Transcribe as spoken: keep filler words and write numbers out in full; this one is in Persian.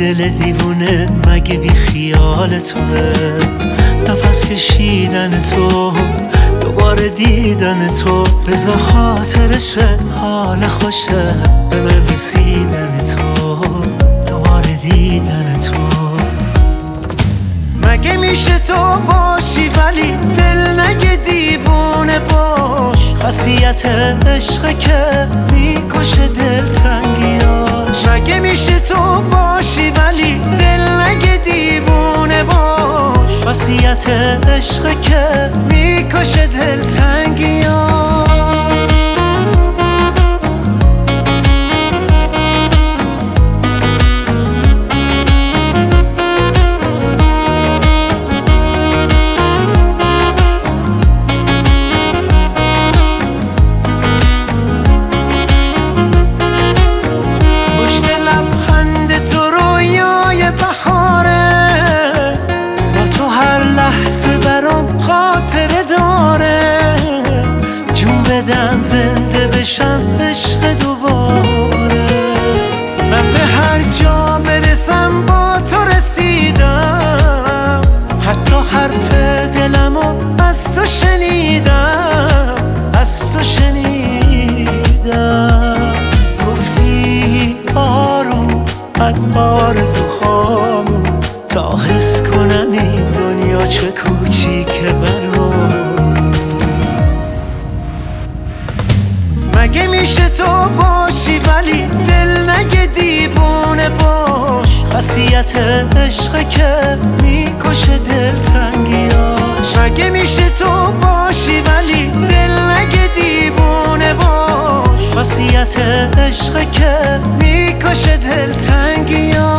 دل دیوونه مگه بی خیال توه؟ نفس کشیدن تو، دوباره دیدن تو، بذار خاطرشه حال خوشه به من رسیدن تو، دوباره دیدن تو. مگه میشه تو باشی ولی دل نگه دیوونه باش؟ خاصیت عشقه که میکشه دلتنگیاش. مگه میشه تو باشی ولی دل نگه دیوونه باش؟ خاصیت عشقه که میکشه دلتنگیاش. خاطره داره جون بدم زنده بشم عشق دوباره. من به هر جا برسم با تو رسیدم، حتی حرف دلمو از تو شنیدم، از تو شنیدم. گفتی آروم از آرزوهامون تا حس کنم این دنیا چه کوچیکه برام. مگه میشه تو باشی ولی دل نگه دیوونه باش؟ خاصیت عشقه که میکشه دلتنگیاش. مگه میشه تو باشی ولی دل نگه دیوونه باش؟ خاصیت عشقه که میکشه دلتنگیاش.